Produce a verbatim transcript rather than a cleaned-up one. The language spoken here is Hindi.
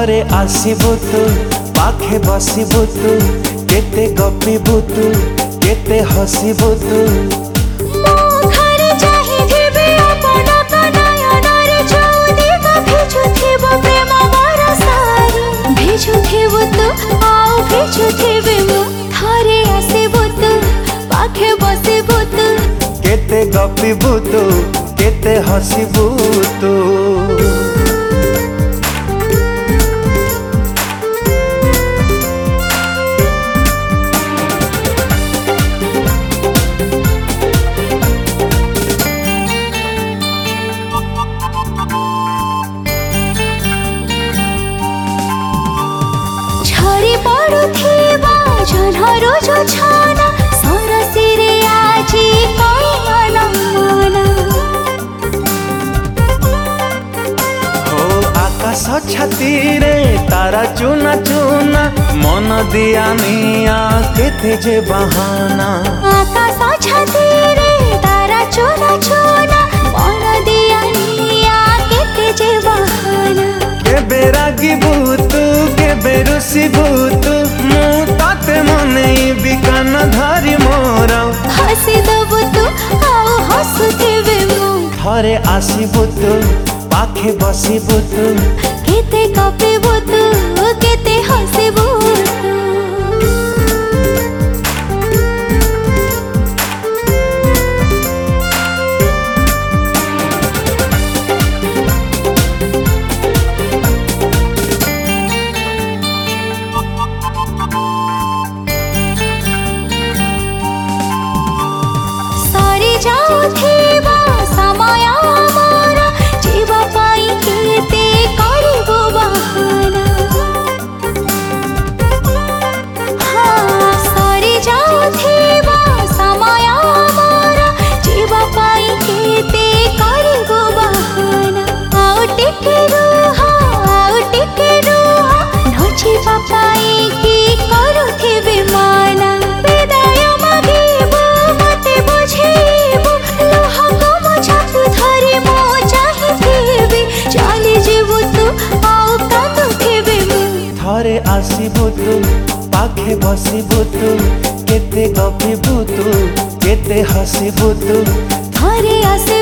थरे आसबु तू पाखे बसबु तू केते गपिबु तू केते हसबु तू मो घर चाहिथिबे अपन नयनरे चौदिग भिजुथिबो प्रेम बरसारी भिजुथिबो तू आउ भिजुथिबे मु थरे आसबु तू पाखे बसबु तू केते गपिबु तू केते हसबु तू झरी पड़ुथिबा जन्हरो जो छाना सरसिरे आजी कोई मन मना हो आकाश छाती रे तारा चुना चुना मन दिया निया केते जे बहाना आकाश छाती रे तारा चुना चुना मन दिया निया केते जे बहाना केबे रागिबु तू केबे रुसिबु तू मु ताते मने बिकान धरी मोर हसी दबु तू आउ हसुथिबे मु थरे आसबु तू पाखे बसबु तू केते गपिबु तू केते हसिबु तू सरी जाउथिबा समय मोर जीवा पाई केते करिबो बहाना हाँ सरी जाउथिबा समय मोर जीवा पाई केते करिबो बहाना आउ टिके रुह आउ टिके रुह नचिबा पाई की करुथिबे माना विदाय मागिबो मते बुझेबो लोह गम छातु धरी मो चाहिथिबे चली जीवु तू आउ कांदुथिबे मु थरे आसबु तू पाखे बसबु तू केते गपिबु तू केते हसबु तू थरे आसे